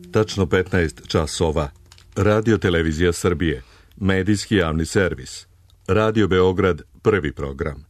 tačno 15 časova. Radio Televizija Srbije, medijski javni servis. Radio Beograd, prvi program.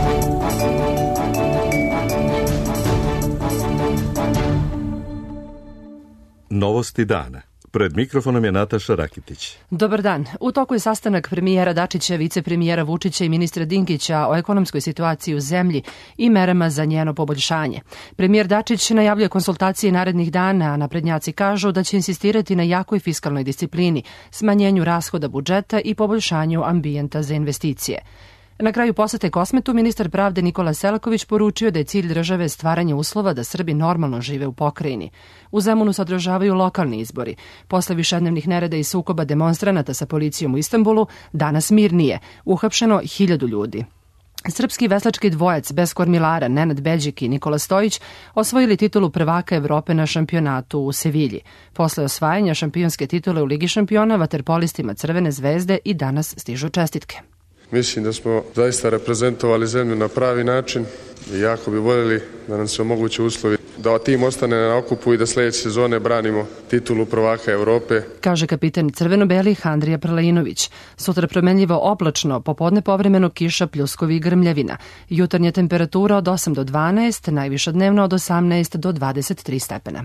Novosti dana. Pred mikrofonom je Nataša Rakitić. Dobar dan. U toku je sastanak premijera Dačića, vicepremijera Vučića i ministra Dinkića o ekonomskoj situaciji u zemlji i merama za njeno poboljšanje. Premijer Dačić najavljuje konsultacije narednih dana, a naprednjaci kažu da će insistirati na jakoj fiskalnoj disciplini, smanjenju rashoda budžeta i poboljšanju ambijenta za investicije. Na kraju posete Kosmetu ministar pravde Nikola Selaković poručio da je cilj države stvaranje uslova da Srbi normalno žive u pokrajini. U Zemunu se održavaju lokalni izbori. Posle višednevnih nereda i sukoba demonstranata sa policijom u Istanbulu, danas mirnije, uhapšeno 1000 ljudi. Srpski veslački dvojac bez kormilara Nenad Beđik i Nikola Stojić osvojili titulu prvaka Evrope na šampionatu u Sevilji. Posle osvajanja šampionske titule u Ligi šampiona, vaterpolistima Crvene zvezde i danas stižu čestitke. Mislim da smo zaista reprezentovali zemlju na pravi način i jako bi voljeli da nam se omoguće uslovi da tim ostane na okupu i da sledeće sezone branimo titulu prvaka Evrope. Kaže kapitan crveno-belih Andrija Prlejinović. Sutra promenljivo oblačno, popodne povremeno kiša, pljuskovi i grmljavina. Jutarnja temperatura od 8 do 12, najviša dnevno od 18 do 23 stepena.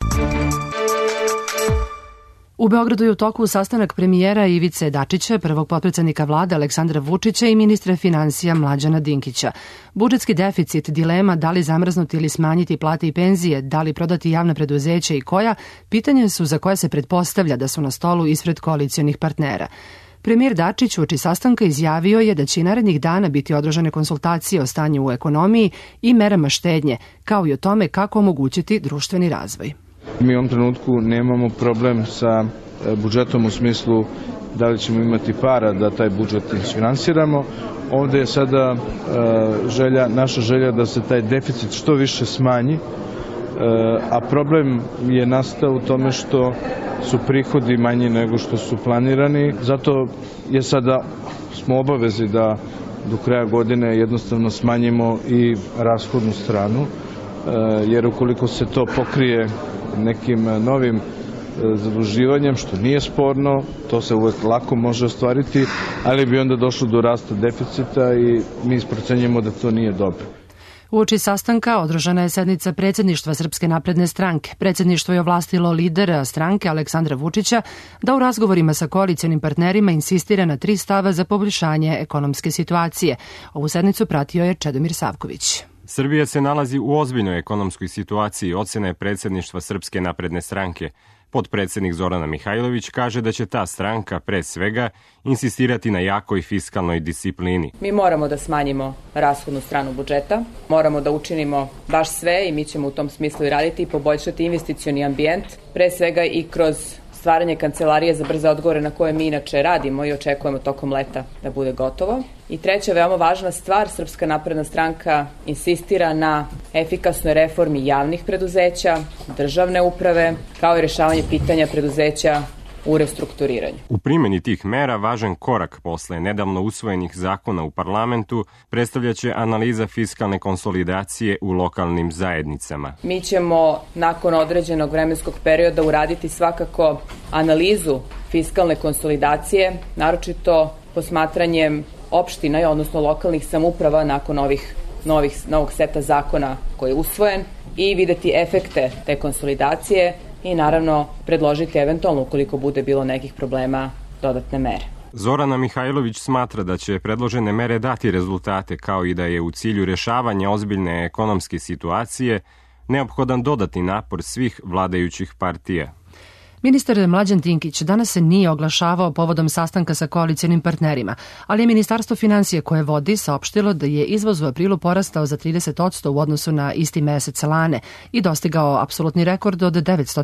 U Beogradu je u toku sastanak premijera Ivice Dačića, prvog potpredsednika vlade Aleksandra Vučića i ministra finansija Mlađana Dinkića. Budžetski deficit, dilema da li zamrznuti ili smanjiti plate i penzije, da li prodati javna preduzeća i koja, pitanja su za koje se pretpostavlja da su na stolu ispred koalicionih partnera. Premijer Dačić uoči sastanka izjavio je da će i narednih dana biti održane konsultacije o stanju u ekonomiji i merama štednje, kao i o tome kako omogućiti društveni razvoj. Mi u ovom trenutku nemamo problem sa budžetom u smislu da li ćemo imati para da taj budžet isfinansiramo. Ovde je sada naša želja da se taj deficit što više smanji, a problem je nastao u tome što su prihodi manji nego što su planirani. Zato je sada smo obavezi da do kraja godine jednostavno smanjimo i rashodnu stranu, jer ukoliko se to pokrije nekim novim zaduživanjem, što nije sporno, to se uvek lako može ostvariti, ali bi onda došlo do rasta deficita i mi isprocenjujemo da to nije dobro. Uoči sastanka održana je sednica predsjedništva Srpske napredne stranke. Predsjedništvo je ovlastilo lidera stranke Aleksandra Vučića da u razgovorima sa koalicionim partnerima insistira na 3 stava za poboljšanje ekonomske situacije. Ovu sednicu pratio je Čedomir Savković. Srbija se nalazi u ozbiljnoj ekonomskoj situaciji, ocena je predsjedništva Srpske napredne stranke. Potpredsjednik Zorana Mihajlović kaže da će ta stranka, pre svega, insistirati na jakoj fiskalnoj disciplini. Mi moramo da smanjimo rashodnu stranu budžeta, moramo da učinimo baš sve i mi ćemo u tom smislu i raditi i poboljšati investicioni ambijent, pre svega i kroz stvaranje kancelarije za brze odgovore na koje mi inače radimo i očekujemo tokom leta da bude gotovo. I treća veoma važna stvar, Srpska napredna stranka insistira na efikasnoj reformi javnih preduzeća, državne uprave, kao i rešavanje pitanja preduzeća u restrukturiranju. U primjeni tih mera važan korak posle nedavno usvojenih zakona u parlamentu predstavljaće analiza fiskalne konsolidacije u lokalnim zajednicama. Mi ćemo nakon određenog vremenskog perioda uraditi svakako analizu fiskalne konsolidacije, naročito posmatranjem opština, odnosno lokalnih samouprava nakon novog seta zakona koji je usvojen i videti efekte te konsolidacije i naravno predložiti eventualno, ukoliko bude bilo nekih problema, dodatne mere. Zorana Mihajlović smatra da će predložene mere dati rezultate, kao i da je u cilju rešavanja ozbiljne ekonomske situacije neophodan dodatni napor svih vladajućih partija. Ministar Mlađan Dinkić danas se nije oglašavao povodom sastanka sa koalicionim partnerima, ali je Ministarstvo finansija koje vodi saopštilo da je izvoz u aprilu porastao za 30% u odnosu na isti mesec lane i dostigao apsolutni rekord od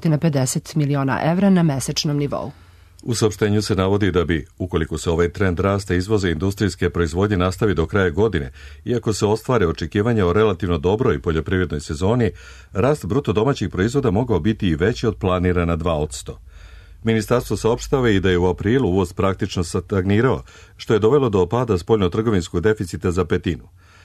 950 miliona evra na mesečnom nivou. U saopštenju se navodi da bi, ukoliko se ovaj trend rasta izvoza industrijske proizvodnje nastavi do kraja godine, iako se ostvare očekivanja o relativno dobroj poljoprivrednoj sezoni, rast bruto domaćih proizvoda mogao biti i veći od planirana 2%. Ministarstvo saopštava i da je u aprilu uvoz praktično stagnirao, što je dovelo do pada spoljno-trgovinskog deficita za 1/5.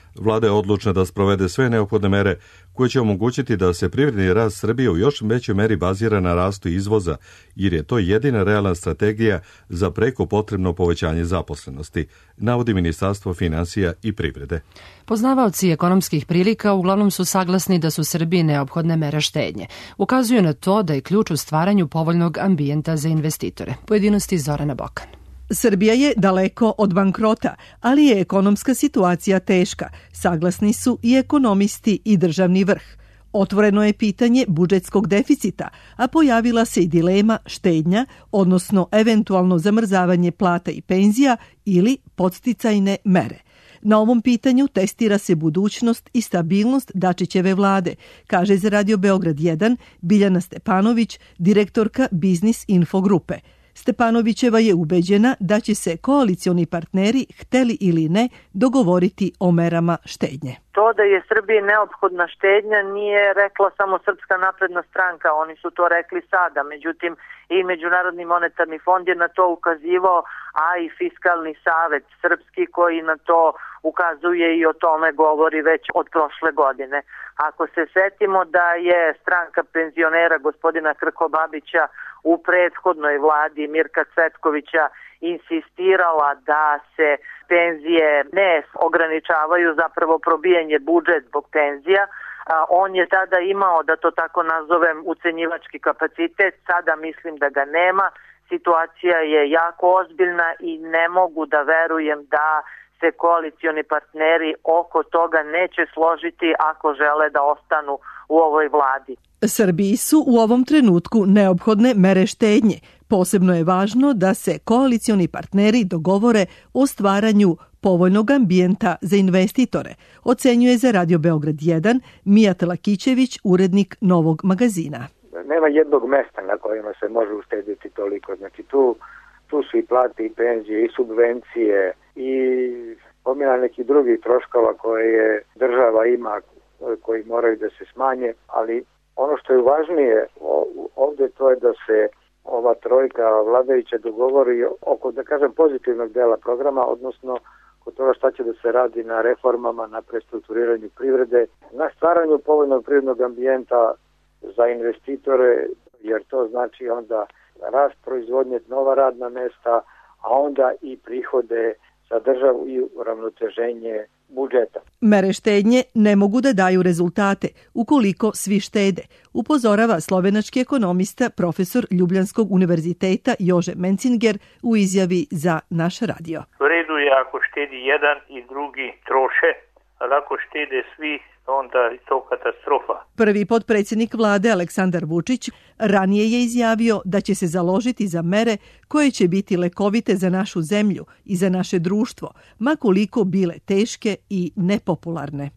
Vlada je odlučna da sprovede sve neophodne mere koje će omogućiti da se privredni rast Srbije u još većoj meri bazira na rastu izvoza, jer je to jedina realna strategija za preko potrebno povećanje zaposlenosti, navodi Ministarstvo finansija i privrede. Poznavaoci ekonomskih prilika uglavnom su saglasni da su Srbiji neophodne mere štednje. Ukazuju na to da je ključ u stvaranju povoljnog ambijenta za investitore. Pojedinosti Zorana Bokan. Srbija je daleko od bankrota, ali je ekonomska situacija teška. Saglasni su i ekonomisti i državni vrh. Otvoreno je pitanje budžetskog deficita, a pojavila se i dilema štednja, odnosno eventualno zamrzavanje plata i penzija ili podsticajne mere. Na ovom pitanju testira se budućnost i stabilnost Dačićeve vlade, kaže za Radio Beograd 1 Biljana Stepanović, direktorka Biznis Info grupe. Stepanovićeva je ubeđena da će se koalicioni partneri, hteli ili ne, dogovoriti o merama štednje. To da je Srbiji neophodna štednja nije rekla samo Srpska napredna stranka, oni su to rekli sada, međutim i Međunarodni monetarni fond je na to ukazivao, a i Fiskalni savet srpski koji na to ukazuje i o tome govori već od prošle godine. Ako se setimo da je stranka penzionera gospodina Krkobabića u prethodnoj vladi Mirka Cvetkovića insistirala da se penzije ne ograničavaju, zapravo probijen budžet zbog penzija. On je tada imao, da to tako nazovem, ucenjivački kapacitet, sada mislim da ga nema. Situacija je jako ozbiljna i ne mogu da verujem da se koalicioni partneri oko toga neće složiti ako žele da ostanu u ovoj vladi. Srbiji su u ovom trenutku neophodne mere štednje. Posebno je važno da se koalicioni partneri dogovore o stvaranju povoljnog ambijenta za investitore, ocenjuje za Radio Beograd 1 Mijat Lakićević, urednik Novog magazina. Nema jednog mesta na kojima se može uštediti toliko. Znači tu su i plate i penzije i subvencije i pomjena nekih drugih troškova koje država ima koji moraju da se smanje, ali ono što je važnije ovdje to je da se ova trojka vladajuća dogovori oko, da kažem, pozitivnog dela programa, odnosno kod toga šta će da se radi na reformama, na prestrukturiranju privrede, na stvaranju povoljnog privrednog ambijenta za investitore, jer to znači onda rast proizvodnje, nova radna mesta, a onda i prihode za državu i uravnoteženje budžeta. Mere štednje ne mogu da daju rezultate ukoliko svi štede, upozorava slovenački ekonomista profesor Ljubljanskog univerziteta Jože Mencinger u izjavi za naš radio. U redu je ako štedi jedan i drugi troše, ali ako štede svi, onda je to katastrofa. Prvi potpredsjednik vlade Aleksandar Vučić ranije je izjavio da će se založiti za mere koje će biti lekovite za našu zemlju i za naše društvo, ma koliko bile teške i nepopularne.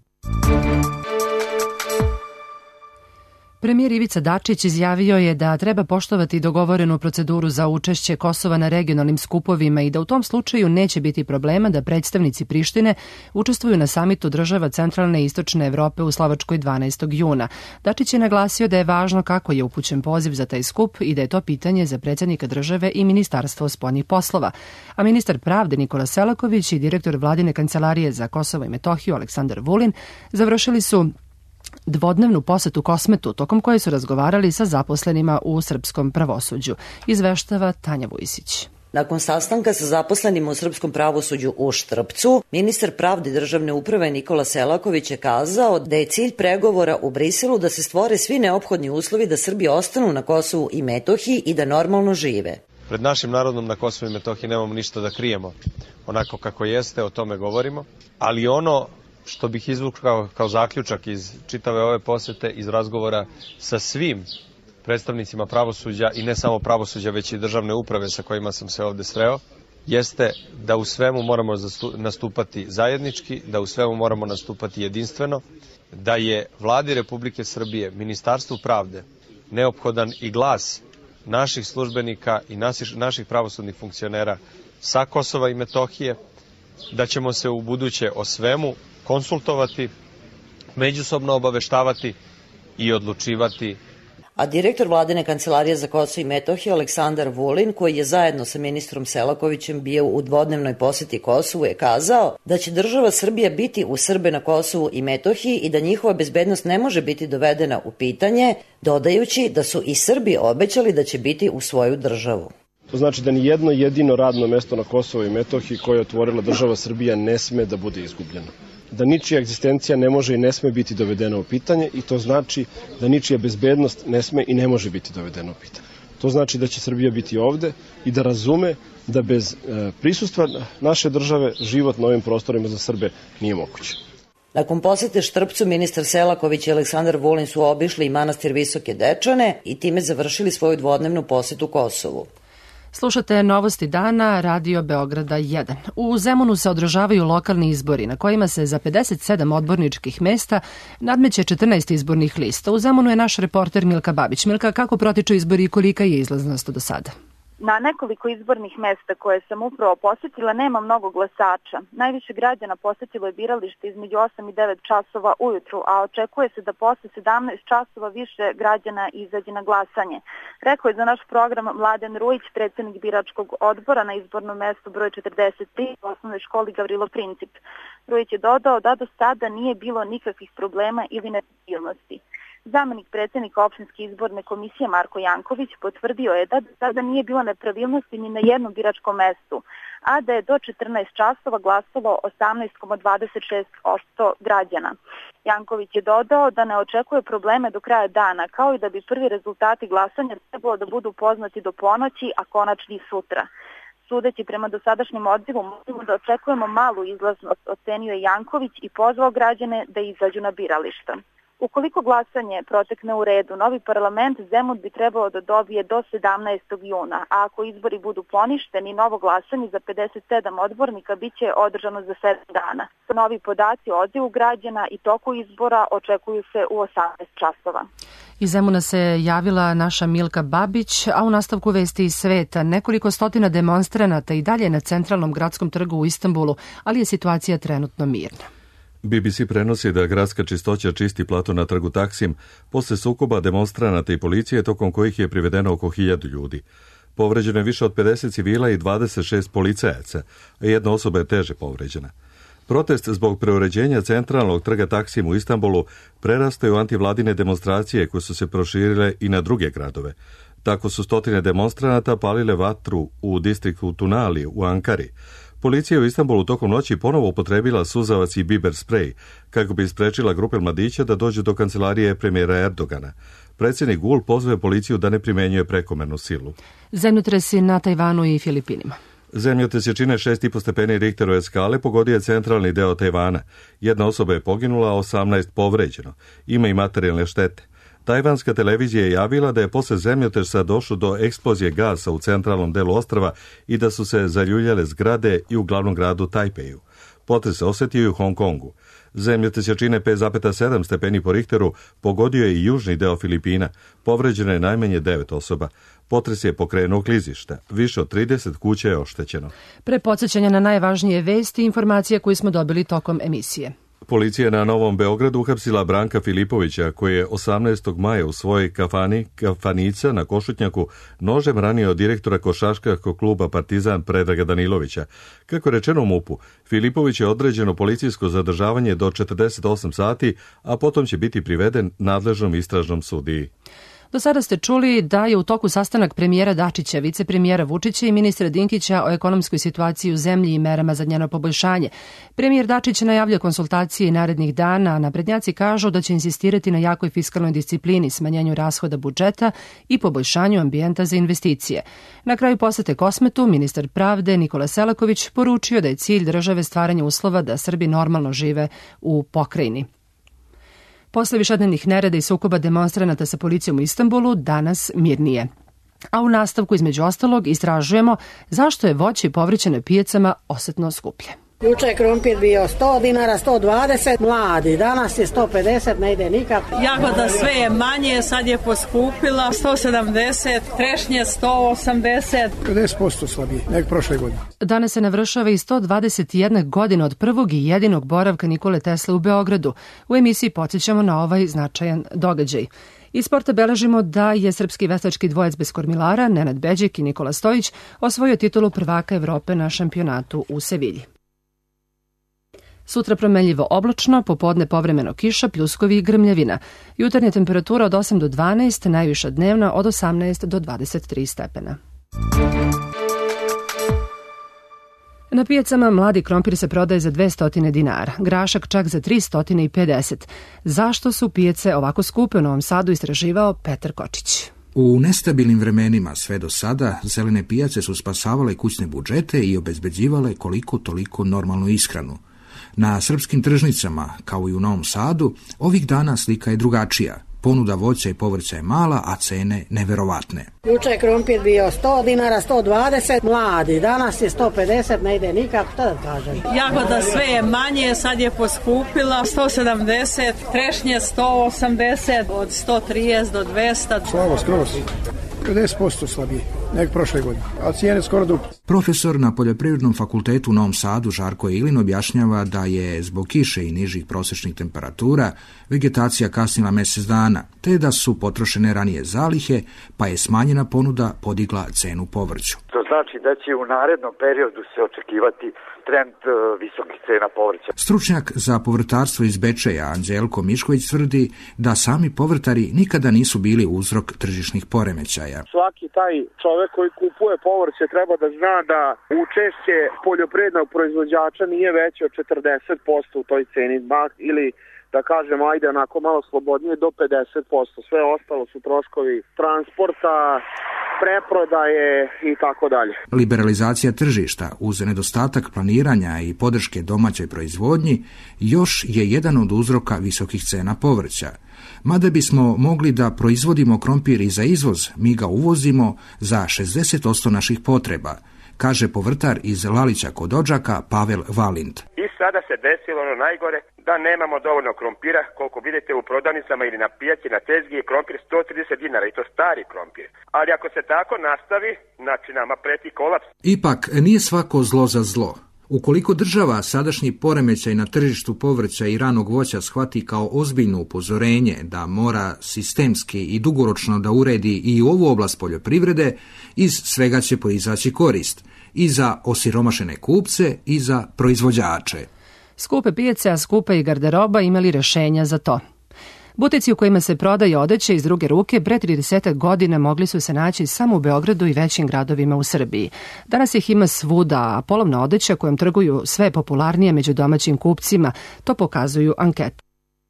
Premijer Ivica Dačić izjavio je da treba poštovati dogovorenu proceduru za učešće Kosova na regionalnim skupovima i da u tom slučaju neće biti problema da predstavnici Prištine učestvuju na samitu država Centralne i Istočne Evrope u Slovačkoj 12. juna. Dačić je naglasio da je važno kako je upućen poziv za taj skup i da je to pitanje za predsjednika države i Ministarstvo spoljnih poslova. A ministar pravde Nikola Selaković i direktor Vladine kancelarije za Kosovo i Metohiju Aleksandar Vulin završili su dvodnevnu posetu Kosmetu, tokom koje su razgovarali sa zaposlenima u srpskom pravosuđu, izveštava Tanja Vujisić. Nakon sastanka sa zaposlenima u srpskom pravosuđu u Štrpcu, ministar pravde i državne uprave Nikola Selaković je kazao da je cilj pregovora u Briselu da se stvore svi neophodni uslovi da Srbi ostanu na Kosovu i Metohiji i da normalno žive. Pred našim narodom na Kosovu i Metohiji nemamo ništa da krijemo. Onako kako jeste, o tome govorimo, ali ono što bih izvukao kao zaključak iz čitave ove posete, iz razgovora sa svim predstavnicima pravosuđa i ne samo pravosuđa, već i državne uprave sa kojima sam se ovde sreo, jeste da u svemu moramo nastupati zajednički, da u svemu moramo nastupati jedinstveno, da je Vladi Republike Srbije, Ministarstvu pravde, neophodan i glas naših službenika i naših pravosudnih funkcionera sa Kosova i Metohije, da ćemo se u buduće o svemu konsultovati, međusobno obaveštavati i odlučivati. A direktor vladine kancelarije za Kosovo i Metohiju Aleksandar Vulin, koji je zajedno sa ministrom Selakovićem bio u dvodnevnoj poseti Kosovu, je kazao da će država Srbija biti uz Srbe na Kosovu i Metohiji i da njihova bezbednost ne može biti dovedena u pitanje, dodajući da su i Srbi obećali da će biti u svoju državu. To znači da ni jedno jedino radno mesto na Kosovo i Metohiji koje je otvorila država Srbija ne sme da bude izgubljeno. Da ničija egzistencija ne može i ne sme biti dovedena u pitanje i to znači da ničija bezbednost ne sme i ne može biti dovedena u pitanje. To znači da će Srbija biti ovde i da razume da bez prisustva naše države život na ovim prostorima za Srbe nije moguće. Nakon posete Štrpcu, ministar Selaković i Aleksandar Vulin su obišli i manastir Visoke Dečane i time završili svoju dvodnevnu posetu Kosovu. Slušate Novosti dana, Radio Beograda 1. U Zemunu se održavaju lokalni izbori na kojima se za 57 odborničkih mesta nadmeće 14 izbornih lista. U Zemunu je naš reporter Milka Babić. Milka, kako protiču izbori i kolika je izlaznost do sada? Na nekoliko izbornih mesta koje sam upravo posetila nema mnogo glasača. Najviše građana posetilo je biralište između 8 i 9 časova ujutru, a očekuje se da posle 17 časova više građana izađe na glasanje. Rekao je za naš program Mladen Rujić, predsjednik biračkog odbora na izbornom mestu broj 43 u osnovnoj školi Gavrilo Princip. Rujić je dodao da do sada nije bilo nikakvih problema ili nepravilnosti. Zamenik predsjednika opštinske izborne komisije Marko Janković potvrdio je da do sada nije bilo nepravilnosti ni na jednom biračkom mestu, a da je do 14 časova glasalo 18,26% građana. Janković je dodao da ne očekuje probleme do kraja dana, kao i da bi prvi rezultati glasanja trebalo da budu poznati do ponoći, a konačni sutra. Sudeći prema dosadašnjem odzivu, možemo da očekujemo malu izlaznost, ocenio je Janković i pozvao građane da izađu na birališta. Ukoliko glasanje protekne u redu, novi parlament Zemun bi trebalo da dobije do 17. juna, a ako izbori budu poništeni, novo glasanje za 57 odbornika biće održano za 7 dana. Novi podaci o odzivu građana i toku izbora očekuju se u 18 časova. Iz Zemuna se javila naša Milka Babić, a u nastavku vesti iz sveta nekoliko stotina demonstranata i dalje na centralnom gradskom trgu u Istanbulu, ali je situacija trenutno mirna. BBC prenosi da gradska čistoća čisti plato na trgu Taksim posle sukoba demonstranata i policije tokom kojih je privedeno oko 1000 ljudi. Povređeno je više od 50 civila i 26 policajaca, a jedna osoba je teže povređena. Protest zbog preuređenja centralnog trga Taksim u Istanbulu prerastaju antivladine demonstracije koje su se proširile i na druge gradove. Tako su stotine demonstranata palile vatru u distriktu Tunali u Ankari. Policija u Istanbulu tokom noći ponovo upotrebila suzavac i biber sprej kako bi sprečila grupe mladića da dođu do kancelarije premijera Erdogana. Predsjednik Gul pozvao policiju da ne primenjuje prekomernu silu. Zemljotresi na Tajvanu i Filipinima. Zemljotres je čine 6,5 stepeni Richterove skale pogodio je centralni deo Tajvana. Jedna osoba je poginula, a 18 povređeno. Ima i materijalne štete. Tajvanska televizija je javila da je posle zemljotresa došlo do eksplozije gasa u centralnom delu ostrva i da su se zaljuljale zgrade i u glavnom gradu Tajpeju. Potres se osetio i u Hong Kongu. Zemljotres jačine 5,7 stepeni po Richteru pogodio je i južni deo Filipina. Povređeno je najmanje 9 osoba. Potres je pokrenuo klizišta. Više od 30 kuća je oštećeno. Pre podsjećanja na najvažnije vesti i informacije koje smo dobili tokom emisije. Policija na Novom Beogradu uhapsila Branka Filipovića, koji je 18. maja u svojoj kafanica na Košutnjaku nožem ranio direktora košarkaškog kluba Partizan Predraga Danilovića. Kako je rečeno u MUP-u, Filipović je određeno policijsko zadržavanje do 48 sati, a potom će biti priveden nadležnom istražnom sudiji. Do sada ste čuli da je u toku sastanak premijera Dačića, vicepremijera Vučića i ministra Dinkića o ekonomskoj situaciji u zemlji i merama za njeno poboljšanje. Premijer Dačić najavlja konsultacije narednih dana, a naprednjaci kažu da će insistirati na jakoj fiskalnoj disciplini, smanjenju rashoda budžeta i poboljšanju ambijenta za investicije. Na kraju posete Kosmetu, ministar pravde Nikola Selaković poručio da je cilj države stvaranje uslova da Srbi normalno žive u pokrajini. Posle višednevnih nereda i sukoba demonstranata sa policijom u Istanbulu, danas mirnije. A u nastavku, između ostalog, istražujemo zašto je voće i povrće na pijacama osetno skuplje. Juče je krompir bio 100 dinara, 120, mladi, danas je 150, ne ide nikak. Jagoda sve je manje, sad je poskupila, 170, trešnje 180. 50% slabije, nek prošle godine. Danas se navršava i 121 godina od prvog i jedinog boravka Nikole Tesle u Beogradu. U emisiji podsjećamo na ovaj značajan događaj. Iz sporta beležimo da je srpski veslački dvojac bez kormilara, Nenad Beđik i Nikola Stojić, osvojio titulu prvaka Evrope na šampionatu u Sevilji. Sutra promenljivo oblačno, popodne povremeno kiša, pljuskovi i grmljavina. Jutarnja temperatura od 8 do 12, najviša dnevna od 18 do 23 stepena. Na pijacama mladi krompir se prodaje za 200 dinara, grašak čak za 350. Zašto su pijace ovako skupe u Novom Sadu istraživao Petar Kočić. U nestabilnim vremenima sve do sada zelene pijace su spasavale kućne budžete i obezbeđivale koliko toliko normalnu ishranu. Na srpskim tržnicama, kao i u Novom Sadu, ovih dana slika je drugačija. Ponuda voća i povrća je mala, a cene neverovatne. Juče je krompir bio 100 dinara, 120, mladi. Danas je 150, ne ide nikako, šta da kažem. Jagoda sve je manje, sad je poskupila, 170, trešnje 180, od 130 do 200. Slabo, skroz. 50% slabije, nek prošle godine, a cijene skoro duplo. Profesor na Poljoprivrednom fakultetu u Novom Sadu Žarko Ilin objašnjava da je zbog kiše i nižih prosječnih temperatura vegetacija kasnila mjesec dana, te da su potrošene ranije zalihe, pa je smanjena ponuda podigla cenu povrću. To znači da će u narednom periodu se očekivati trend visokih cena povrća. Stručnjak za povrtarstvo iz Bečeja Anđelko Mišković tvrdi da sami povrtari nikada nisu bili uzrok tržišnih poremećaja. Svaki taj čovjek koji kupuje povrće treba da zna da učešće poljoprivrednog proizvođača nije veće od 40% u toj ceni, ili da kažem, ajde onako malo slobodnije, do 50%. Sve ostalo su troškovi transporta, preprodaje i tako dalje. Liberalizacija tržišta uz nedostatak planiranja i podrške domaćoj proizvodnji još je jedan od uzroka visokih cena povrća. Mada bismo mogli da proizvodimo krompir i za izvoz, mi ga uvozimo za 60% naših potreba, kaže povrtar iz Lalića kod Odžaka Pavel Valind. I sada se desilo ono najgore, da nemamo dovoljno krompira, koliko vidite u prodavnicama ili na pijaci, na tezgi je krompir 130 dinara i to stari krompir. Ali ako se tako nastavi, znači nama preti kolaps. Ipak, nije svako zlo za zlo. Ukoliko država sadašnji poremećaj na tržištu povrća i ranog voća shvati kao ozbiljno upozorenje da mora sistemski i dugoročno da uredi i u ovu oblast poljoprivrede, iz svega će proizaći korist i za osiromašene kupce i za proizvođače. Skupe pijace, a skupa i garderoba imali rješenja za to. Butici u kojima se prodaje odeće iz druge ruke pre 30 godina mogli su se naći samo u Beogradu i većim gradovima u Srbiji. Danas ih ima svuda, a polovna odeća kojom trguju sve popularnije među domaćim kupcima, to pokazuju ankete.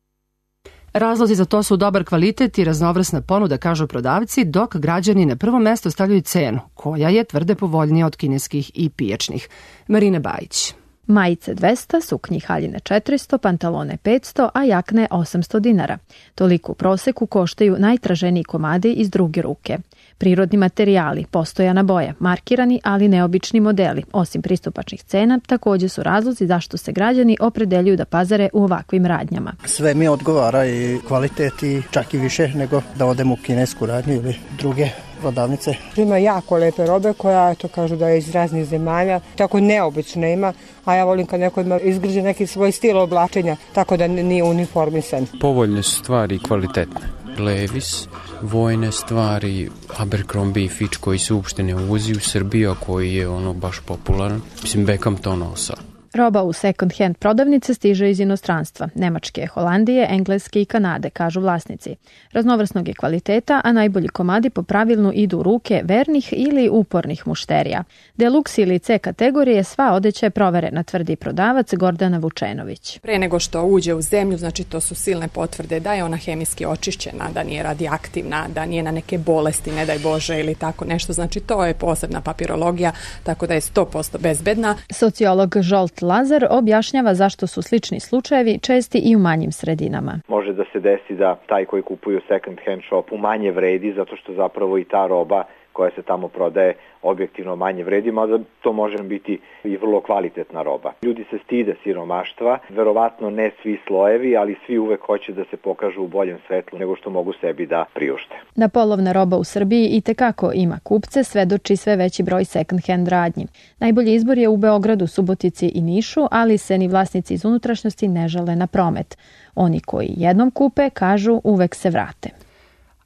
Razlozi za to su dobar kvalitet i raznovrsna ponuda, kažu prodavci, dok građani na prvo mesto stavljaju cenu, koja je tvrde povoljnija od kineskih i pijačnih. Marina Bajić. Majice 200, suknji haljine 400, pantalone 500, a jakne 800 dinara. Toliko u proseku koštaju najtraženiji komadi iz druge ruke. Prirodni materijali, postojana boja, markirani ali neobični modeli, osim pristupačnih cena, također su razlozi zašto se građani opredeljuju da pazare u ovakvim radnjama. Sve mi odgovara i kvalitet i čak i više nego da odemo u kinesku radnju ili druge prodavnice. Ima jako lepe robe koja to kažu da je iz raznih zemalja, tako neobično ima, a ja volim kad neko izgrđe neki svoj stil oblačenja, tako da nije uniformisan. Povoljne su stvari i kvalitetne. Levis, vojne stvari, Abercrombie i Fitch koji se uopšte ne uvozi u Srbiju, a koji je baš popularan. Mislim, Beckham to nosao. Roba u second-hand prodavnice stiže iz inostranstva, Nemačke, Holandije, Engleske i Kanade, kažu vlasnici. Raznovrsnog je kvaliteta, a najbolji komadi po pravilnu idu u ruke vernih ili upornih mušterija. Deluxe ili C kategorije sva odeća je proverena, tvrdi prodavac Gordana Vučenović. Pre nego što uđe u zemlju, znači to su silne potvrde da je ona hemijski očišćena, da nije radioaktivna, da nije na neke bolesti, ne daj Bože, ili tako nešto. Znači to je posebna papirologija, tako da je 100% bezbedna. Sociolog Žolt Lazar objašnjava zašto su slični slučajevi česti i u manjim sredinama. Može da se desi da taj koji kupuje u second hand shopu manje vredi zato što zapravo i ta roba koja se tamo prodaje objektivno manje vredi, mada to može biti i vrlo kvalitetna roba. Ljudi se stide siromaštva, verovatno ne svi slojevi, ali svi uvek hoće da se pokažu u boljem svetlu nego što mogu sebi da priušte. Da polovna roba u Srbiji itekako ima kupce, svedoči sve veći broj second hand radnji. Najbolji izbor je u Beogradu, Subotici i Nišu, ali se ni vlasnici iz unutrašnjosti ne žale na promet. Oni koji jednom kupe, kažu, uvek se vrate.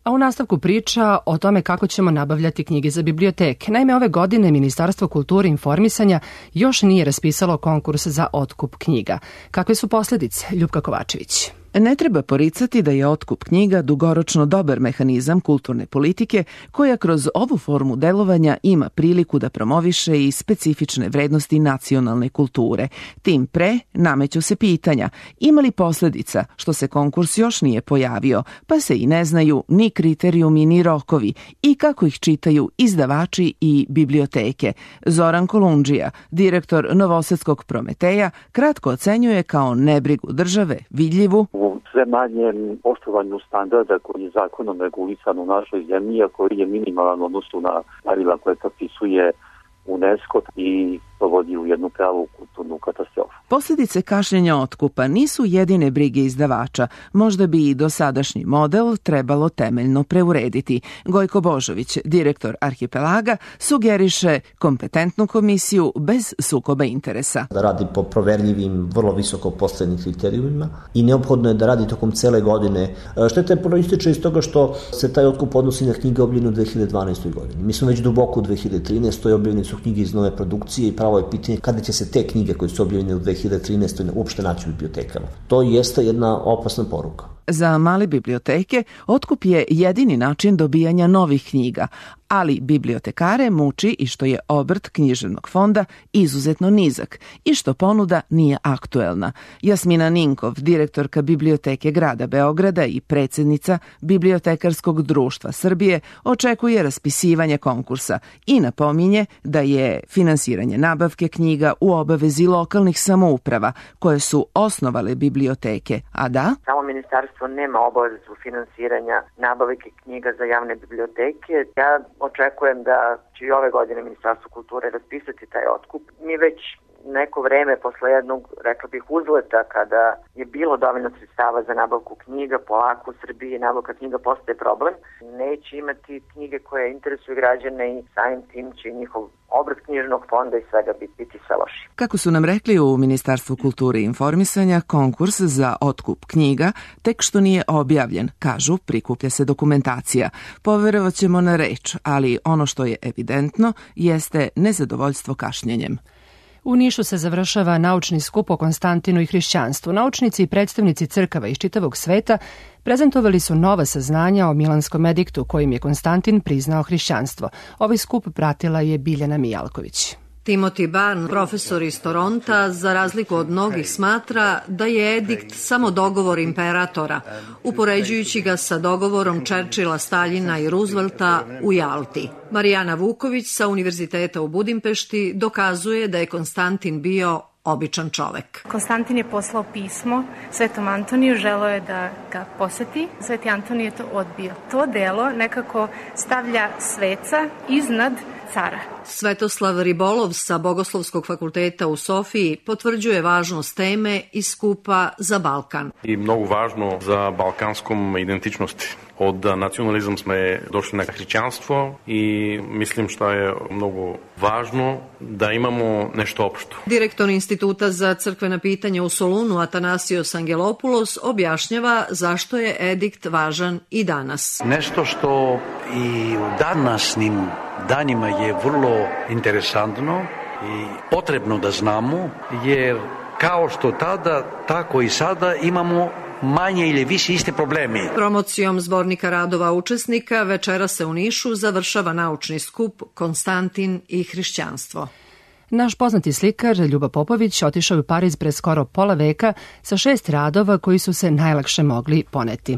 A u nastavku priča o tome kako ćemo nabavljati knjige za biblioteke. Naime, ove godine Ministarstvo kulture i informisanja još nije raspisalo konkurs za otkup knjiga. Kakve su posljedice? Ljupka Kovačević. Ne treba poricati da je otkup knjiga dugoročno dobar mehanizam kulturne politike koja kroz ovu formu delovanja ima priliku da promoviše i specifične vrednosti nacionalne kulture. Tim pre nameću se pitanja ima li posljedica što se konkurs još nije pojavio, pa se i ne znaju ni kriterijumi ni rokovi i kako ih čitaju izdavači i biblioteke. Zoran Kolundžija, direktor Novosadskog Prometeja, kratko ocenjuje kao nebrigu države vidljivu u sve manjem poštovanju standarda koji je zakonom regulisan u našoj zemlji, a koji je minimalan u odnosu na pravila koje propisuje UNESCO i dovodi u jednu pravu kulturnu katastrofu. Posljedice kašnjenja otkupa nisu jedine brige izdavača. Možda bi i dosadašnji model trebalo temeljno preurediti. Gojko Božović, direktor Arhipelaga, sugeriše kompetentnu komisiju bez sukoba interesa. Da radi po proverljivim, vrlo visoko postavljenim kriterijumima i neophodno je da radi tokom cele godine. Šteta je proističe iz toga što se taj otkup odnosi na knjige objavljene u 2012. godini. Mi smo već duboko u 2013. objavljene su knjige iz nove produkcije i pravo je pitanje kada će se te knjige koje su objavljene u 2013. uopšte naći u bibliotekama. To jeste jedna opasna poruka. Za male biblioteke otkup je jedini način dobijanja novih knjiga, ali bibliotekare muči i što je obrt književnog fonda izuzetno nizak i što ponuda nije aktuelna. Jasmina Ninkov, direktorka Biblioteke grada Beograda i predsjednica Bibliotekarskog društva Srbije, očekuje raspisivanje konkursa i napominje da je finansiranje nabavke knjiga u obavezi lokalnih samouprava koje su osnovale biblioteke, a da samo ministarstvo nema obavezu finansiranja nabavke knjiga za javne biblioteke. Ja očekujem da će i ove godine Ministarstvo kulture raspisati taj otkup. Mi već neko vreme posle jednog, rekla bih, uzleta kada je bilo dovoljno sredstava za nabavku knjiga, polako u Srbiji nabavka knjiga postaje problem. Neće imati knjige koje interesuju građane i samim tim će njihov obrt knjižnog fonda i svega biti sve loši. Kako su nam rekli u Ministarstvu kulture i informisanja, konkurs za otkup knjiga tek što nije objavljen. Kažu, prikuplja se dokumentacija. Poverovat ćemo na reč, ali ono što je evidentno jeste nezadovoljstvo kašnjenjem. U Nišu se završava naučni skup o Konstantinu i hrišćanstvu. Naučnici i predstavnici crkava iz čitavog sveta prezentovali su nova saznanja o Milanskom ediktu kojim je Konstantin priznao hrišćanstvo. Ovaj skup pratila je Biljana Mijalković. Timothy Barn, profesor iz Toronta, za razliku od mnogih smatra da je edikt samo dogovor imperatora, upoređujući ga sa dogovorom Churchilla, Staljina i Roosevelta u Jalti. Marijana Vuković sa Univerziteta u Budimpešti dokazuje da je Konstantin bio običan čovek. Konstantin je poslao pismo Svetom Antoniju, želeo je da ga poseti. Sveti Antonij je to odbio. To delo nekako stavlja sveca iznad cara. Svetoslav Ribolov sa Bogoslovskog fakulteta u Sofiji potvrđuje važnost teme i skupa za Balkan. I mnogo važno za balkanskom identičnosti. Od nacionalizam sme došli na hrišćanstvo i mislim što je mnogo važno da imamo nešto opšto. Direktor Instituta za crkvena pitanja u Solunu, Atanasios Angelopoulos, objašnjava zašto je edikt važan i danas. Nešto što i u današnjim danima je vrlo interesantno i potrebno da znamo, jer kao što tada, tako i sada imamo manje ili više iste problemi. Promocijom zbornika radova učesnika večera se u Nišu završava naučni skup Konstantin i hrišćanstvo. Naš poznati slikar Ljuba Popović otišao u Pariz pre skoro pola veka sa 6 radova koji su se najlakše mogli poneti.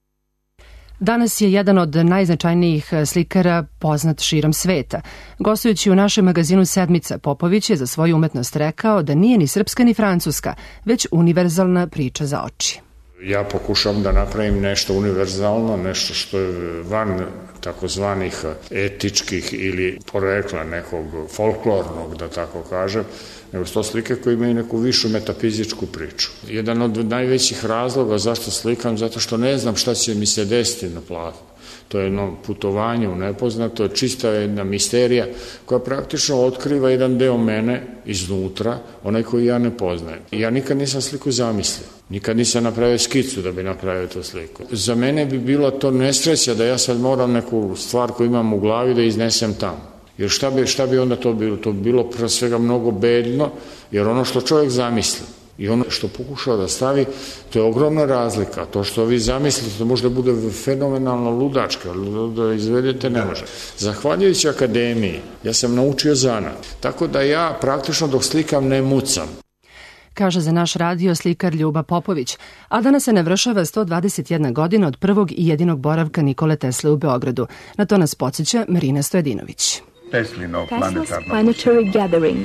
Danas je jedan od najznačajnijih slikara poznat širom sveta. Gostujući u našem magazinu Sedmica, Popović je za svoju umetnost rekao da nije ni srpska ni francuska, već univerzalna priča za oči. Ja pokušam da napravim nešto univerzalno, nešto što je van takozvanih etičkih ili porekla nekog folklornog, da tako kažem, nego su to slike koje imaju neku višu metafizičku priču. Jedan od najvećih razloga zašto slikam, zato što ne znam šta će mi se desiti na platnu. To je jedno putovanje u nepoznato, čista jedna misterija koja praktično otkriva jedan deo mene iznutra, onaj koji ja ne poznajem. Ja nikad nisam sliku zamislio. Nikad nisam napravio skicu da bi napravio tu sliku. Za mene bi bilo to nesreća da ja sad moram neku stvar koju imam u glavi da iznesem tamo. Jer šta bi onda to bilo? To bi bilo pre svega mnogo bedno, jer ono što čovjek zamisli i ono što pokušao da stavi, to je ogromna razlika. To što vi zamislite, to može da bude fenomenalno ludačka, da izvedete ne može. Zahvaljujući akademiji, ja sam naučio zanat. Tako da ja praktično dok slikam ne mucam. Kaže za naš radio slikar Ljuba Popović, a danas se navršava 121 godina od prvog i jedinog boravka Nikole Tesle u Beogradu. Na to nas podsjeća Marina Stojadinović. Teslino planetary gathering.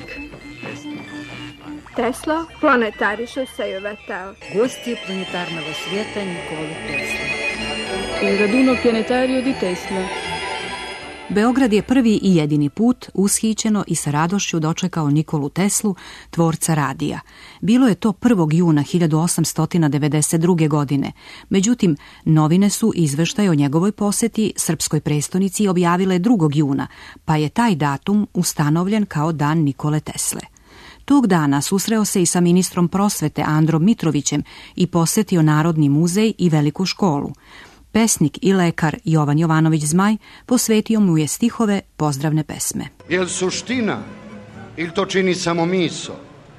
Tesla planetariše sejovetao. Gosti planetarnog svijeta Nikolu Tesla. Il raduno planetario di Tesla. Beograd je prvi i jedini put ushićeno i sa radošću dočekao Nikolu Teslu, tvorca radija. Bilo je to 1. juna 1892. godine. Međutim, novine su izveštaj o njegovoj poseti srpskoj prestonici objavile 2. juna, pa je taj datum ustanovljen kao dan Nikole Tesle. Tog dana susreo se i sa ministrom prosvete Androm Mitrovićem i posetio Narodni muzej i Veliku školu. Pesnik i lekar Jovan Jovanović Zmaj posvetio mu je stihove pozdravne pesme. Jel suština ili to čini samo miso?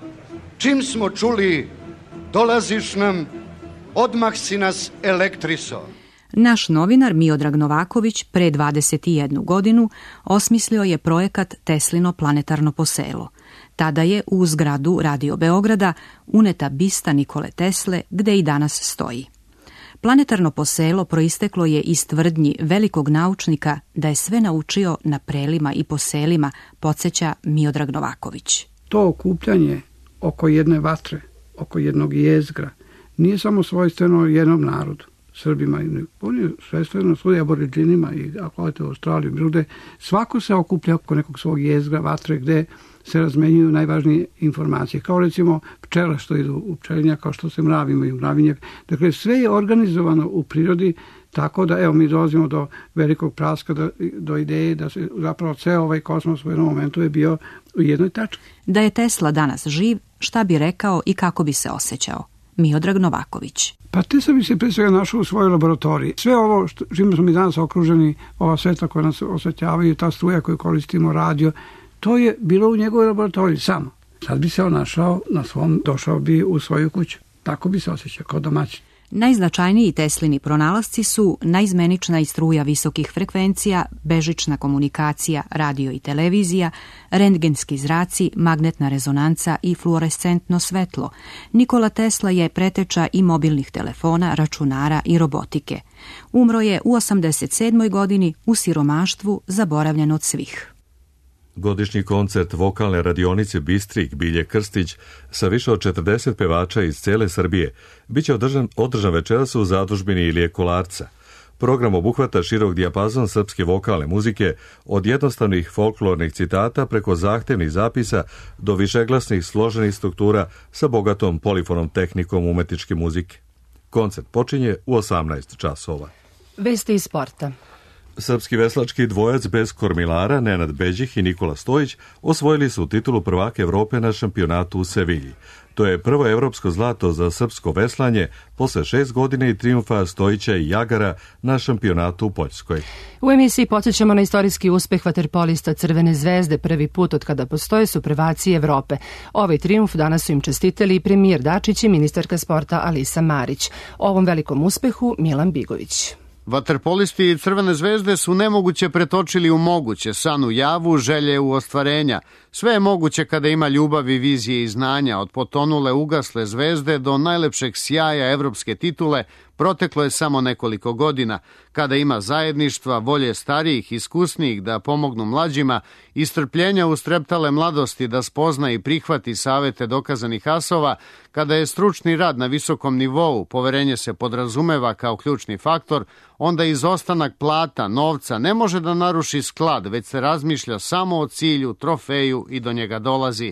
Čim smo čuli dolaziš nam, odmah si nas elektriso. Naš novinar Miodrag Novaković pre 21 godinu osmislio je projekat Teslino planetarno poselo. Tada je u zgradu Radio Beograda uneta bista Nikole Tesle, gde i danas stoji. Planetarno poselo proisteklo je iz tvrdnji velikog naučnika da je sve naučio na prelima i poselima, podsjeća Miodrag Novaković. To okupljanje oko jedne vatre, oko jednog jezgra, nije samo svojstveno jednom narodu, Srbima, on je svojstveno svojim aboriđinima i ako odete u Australiju, druge, svako se okuplja oko nekog svog jezgra, vatre, gde se razmenjuju najvažnije informacije, kao recimo pčela što idu u pčelinjak, kao što se mravimo i u mravinjak. Dakle, sve je organizovano u prirodi tako da, evo, mi dolazimo do velikog praska, do ideje da se zapravo ceo ovaj kosmos u jednom momentu je bio u jednoj tački. Da je Tesla danas živ, šta bi rekao i kako bi se osjećao? Miodrag Novaković. Pa Tesla bi se pre svega našao u svojoj laboratoriji. Sve ovo čime smo mi danas okruženi, ova svetla koja nas osvetljavaju, ta struja koju koristimo, radio, to je bilo u njegovoj laboratoriji samo. Sad bi se on našao na svom, došao bi u svoju kuću. Tako bi se osjećao kao domaćin. Najznačajniji Teslini pronalasci su naizmenična i struja visokih frekvencija, bežična komunikacija, radio i televizija, rentgenski zraci, magnetna rezonanca i fluorescentno svetlo. Nikola Tesla je preteča i mobilnih telefona, računara i robotike. Umro je u 87. godini u siromaštvu, zaboravljen od svih. Godišnji koncert vokalne radionice Bistrik Bilje Krstić sa više od 40 pevača iz cele Srbije biće održan večeras u zadužbini Ilije Kolarca. Program obuhvata širok dijapazon srpske vokalne muzike od jednostavnih folklornih citata preko zahtevnih zapisa do višeglasnih složenih struktura sa bogatom polifonom tehnikom umetničke muzike. Koncert počinje u 18 časova. Vesti iz sporta. Srpski veslački dvojac bez kormilara, Nenad Beđih i Nikola Stojić, osvojili su titulu prvaka Evrope na šampionatu u Sevilji. To je prvo evropsko zlato za srpsko veslanje posle 6 godina i trijumfa Stojića i Jagara na šampionatu u Poljskoj. U emisiji podsjećamo na istorijski uspeh vaterpolista Crvene zvezde, prvi put od kada postoje su prvaci Evrope. Ovaj trijumf danas su im čestitali i premijer Dačić i ministarka sporta Alisa Marić. Ovom velikom uspehu Milan Bigović. Vaterpolisti Crvene zvezde su nemoguće pretočili u moguće, san u javu, želje u ostvarenja. Sve je moguće kada ima ljubavi, vizije i znanja. Od potonule ugasle zvezde do najlepšeg sjaja evropske titule proteklo je samo nekoliko godina. Kada ima zajedništva, volje starijih, iskusnijih da pomognu mlađima, istrpljenja ustreptale mladosti da spozna i prihvati savete dokazanih asova, kada je stručni rad na visokom nivou, poverenje se podrazumeva kao ključni faktor, onda izostanak plata, novca ne može da naruši sklad, već se razmišlja samo o cilju, trofeju i do njega dolazi.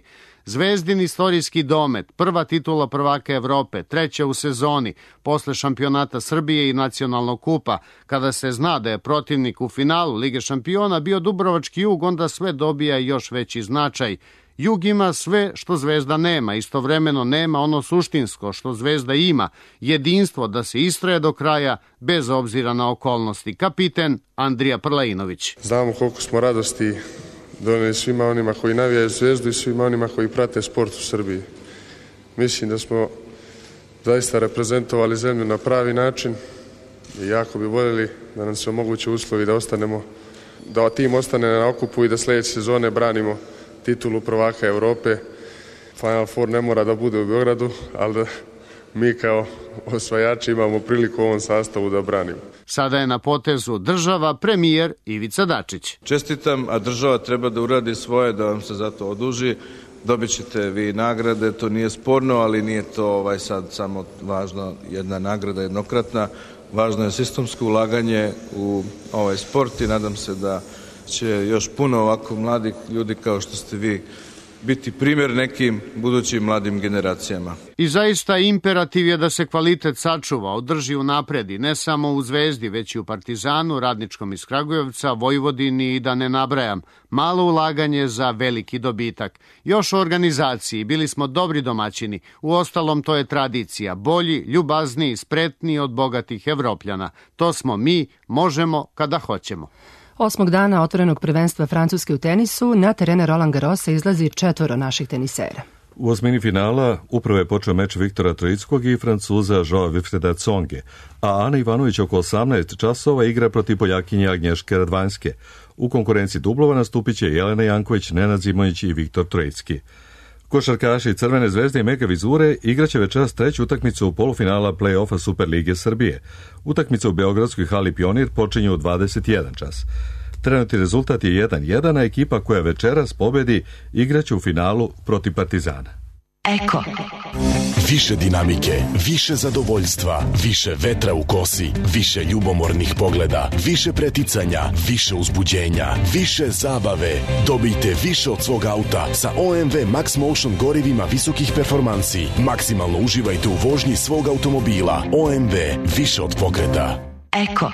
Zvezdin istorijski domet, prva titula prvaka Evrope, treća u sezoni, posle šampionata Srbije i nacionalnog kupa. Kada se zna da je protivnik u finalu Lige šampiona bio Dubrovački Jug, onda sve dobija još veći značaj. Jug ima sve što Zvezda nema, istovremeno nema ono suštinsko što Zvezda ima, jedinstvo da se istraje do kraja bez obzira na okolnosti. Kapiten Andrija Prlainović. Znamo koliko smo radosti doneli svima onima koji navijaju Zvezdu i svima onima koji prate sport u Srbiji. Mislim da smo zaista reprezentovali zemlju na pravi način i jako bi voljeli da nam se omoguće uslovi da tim ostane na okupu i da sledeće sezone branimo titulu prvaka Evrope. Final Four ne mora da bude u Beogradu, ali da mi kao osvajači imamo priliku u ovom sastavu da branimo. Sada je na potezu država, premijer Ivica Dačić. Čestitam, a država treba da uradi svoje, da vam se zato oduži. Dobit ćete vi nagrade, to nije sporno, ali nije to sad samo važno jedna nagrada jednokratna. Važno je sistemsko ulaganje u ovaj sport i nadam se da će još puno ovako mladih ljudi kao što ste vi biti primjer nekim budućim mladim generacijama. I zaista imperativ je da se kvalitet sačuva, održi unapredi, ne samo u Zvezdi, već i u Partizanu, Radničkom iz Kragujevca, Vojvodini i da ne nabrajam. Malo ulaganje za veliki dobitak. Još u organizaciji bili smo dobri domaćini, uostalom to je tradicija, bolji, ljubazniji, spretniji od bogatih Evropljana. To smo mi, možemo kada hoćemo. 8. dana otvorenog prvenstva Francuske u tenisu na terene Roland Garrosa izlazi 4 naših tenisera. U osmini finala upravo je počeo meč Viktora Troickog i Francuza Joao Wilfreda Tsonge, a Ana Ivanović oko 18 časova igra protiv Poljakinje Agnješke Radvanjske. U konkurenciji dublova nastupit će Jelena Janković, Nenad Zimović i Viktor Troicki. Košarkaši Crvene zvezde i Mega Vizure igraće večeras treću utakmicu u polufinala play-offa Superlige Srbije. Utakmica u Beogradskoj hali Pionir počinje u 21 čas. Trenutni rezultat je 1-1, a ekipa koja večeras pobedi igraće u finalu protiv Partizana. Eko. Više dinamike, više zadovoljstva, više vetra u kosi, više ljubomornih pogleda, više preticanja, više uzbuđenja, više zabave. Dobijte više od svog auta sa OMV Max Motion gorivima visokih performansi. Maksimalno uživajte u vožnji svog automobila. OMV, više od pokreta. Eko.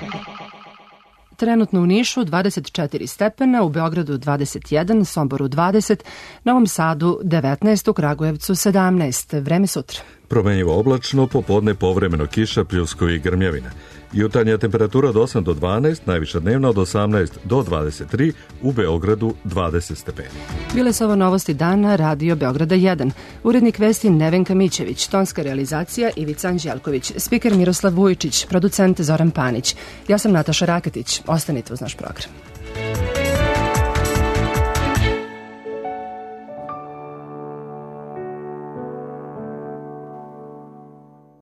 Trenutno u Nišu 24 stepena, u Beogradu 21, Somboru 20, Novom Sadu 19, u Kragujevcu 17. Vreme sutra. Promenjivo oblačno, popodne povremeno kiša, pljuskovi i grmljavina. Jutarnja temperatura od 8 do 12, najviša dnevna od 18 do 23, u Beogradu 20 stepeni. Bile su ovo novosti dana Radio Beograda 1. Urednik vesti Nevenka Mićević, tonska realizacija Ivica Anđelković, spiker Miroslav Vujičić, producent Zoran Panić. Ja sam Nataša Raketić. Ostanite uz naš program.